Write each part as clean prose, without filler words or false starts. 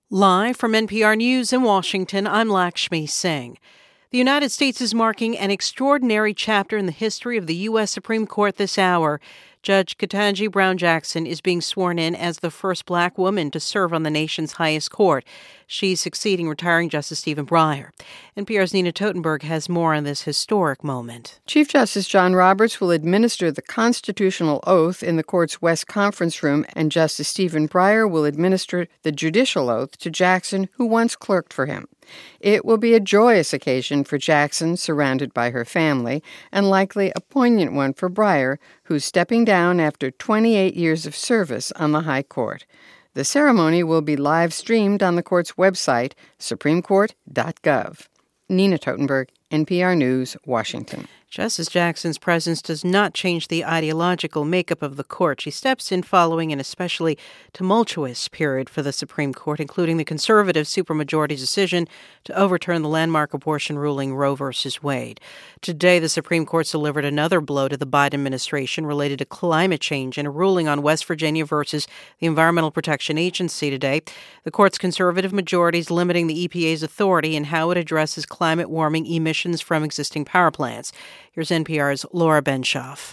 Live from NPR News in Washington, I'm Lakshmi Singh. The United States is marking an extraordinary chapter in the history of the U.S. Supreme Court this hour. Judge Ketanji Brown Jackson is being sworn in as the first black woman to serve on the nation's highest court. She's succeeding retiring Justice Stephen Breyer. NPR's Nina Totenberg has more on this historic moment. Chief Justice John Roberts will administer the constitutional oath in the court's West Conference Room, and Justice Stephen Breyer will administer the judicial oath to Jackson, who once clerked for him. It will be a joyous occasion for Jackson, surrounded by her family, and likely a poignant one for Breyer, who's stepping down after 28 years of service on the High Court. The ceremony will be live-streamed on the court's website, supremecourt.gov. Nina Totenberg, NPR News, Washington. Justice Jackson's presence does not change the ideological makeup of the court. She steps in following an especially tumultuous period for the Supreme Court, including the conservative supermajority decision to overturn the landmark abortion ruling Roe v. Wade. Today, the Supreme Court's delivered another blow to the Biden administration related to climate change in a ruling on West Virginia versus the Environmental Protection Agency today. The court's conservative majority is limiting the EPA's authority in how it addresses climate warming emissions from existing power plants. Here's NPR's Laura Benshoff.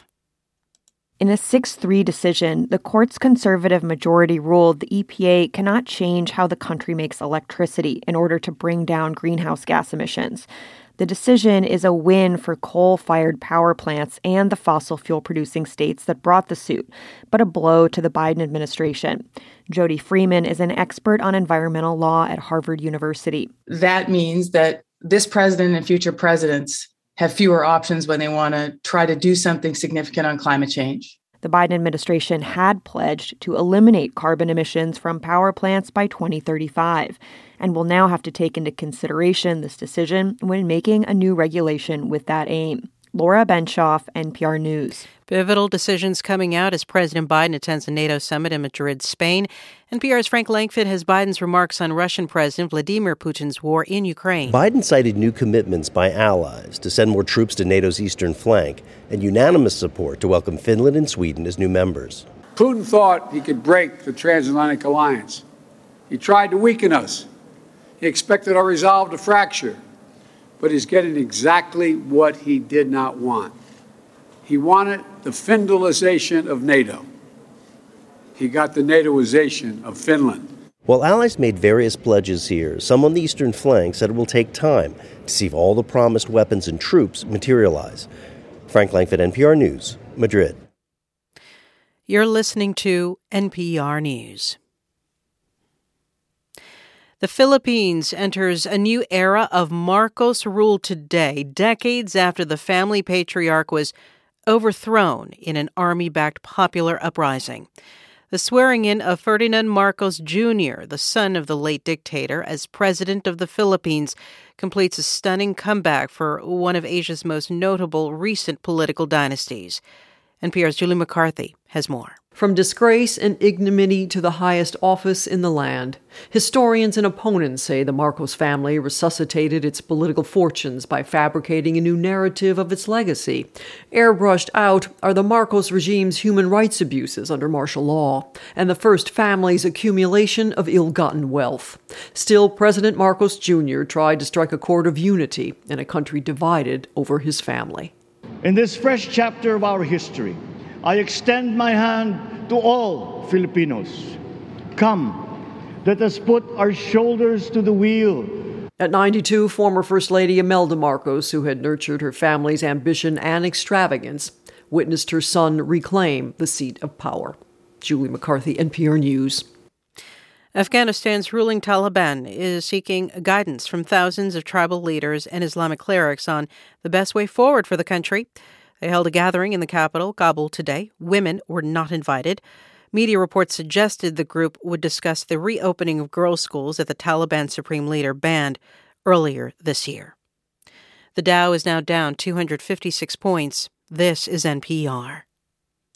In a 6-3 decision, the court's conservative majority ruled the EPA cannot change how the country makes electricity in order to bring down greenhouse gas emissions. The decision is a win for coal-fired power plants and the fossil fuel-producing states that brought the suit, but a blow to the Biden administration. Jody Freeman is an expert on environmental law at Harvard University. That means that this president and future presidents have fewer options when they want to try to do something significant on climate change. The Biden administration had pledged to eliminate carbon emissions from power plants by 2035 and will now have to take into consideration this decision when making a new regulation with that aim. Laura Benshoff, NPR News. Pivotal decisions coming out as President Biden attends a NATO summit in Madrid, Spain. NPR's Frank Langfitt has Biden's remarks on Russian President Vladimir Putin's war in Ukraine. Biden cited new commitments by allies to send more troops to NATO's eastern flank and unanimous support to welcome Finland and Sweden as new members. Putin thought he could break the transatlantic alliance. He tried to weaken us. He expected our resolve to fracture. But he's getting exactly what he did not want. He wanted the Finlandization of NATO. He got the NATOization of Finland. While allies made various pledges here, some on the eastern flank said it will take time to see if all the promised weapons and troops materialize. Frank Langfitt, NPR News, Madrid. You're listening to NPR News. The Philippines enters a new era of Marcos rule today, decades after the family patriarch was overthrown in an army-backed popular uprising. The swearing-in of Ferdinand Marcos Jr., the son of the late dictator, as president of the Philippines, completes a stunning comeback for one of Asia's most notable recent political dynasties. NPR's Julie McCarthy has more. From disgrace and ignominy to the highest office in the land, historians and opponents say the Marcos family resuscitated its political fortunes by fabricating a new narrative of its legacy. Airbrushed out are the Marcos regime's human rights abuses under martial law and the first family's accumulation of ill-gotten wealth. Still, President Marcos Jr. tried to strike a chord of unity in a country divided over his family. In this fresh chapter of our history, I extend my hand to all Filipinos. Come, let us put our shoulders to the wheel. At 92, former First Lady Imelda Marcos, who had nurtured her family's ambition and extravagance, witnessed her son reclaim the seat of power. Julie McCarthy, NPR News. Afghanistan's ruling Taliban is seeking guidance from thousands of tribal leaders and Islamic clerics on the best way forward for the country. They held a gathering in the capital, Kabul, today. Women were not invited. Media reports suggested the group would discuss the reopening of girls' schools that the Taliban supreme leader banned earlier this year. The Dow is now down 256 points. This is NPR.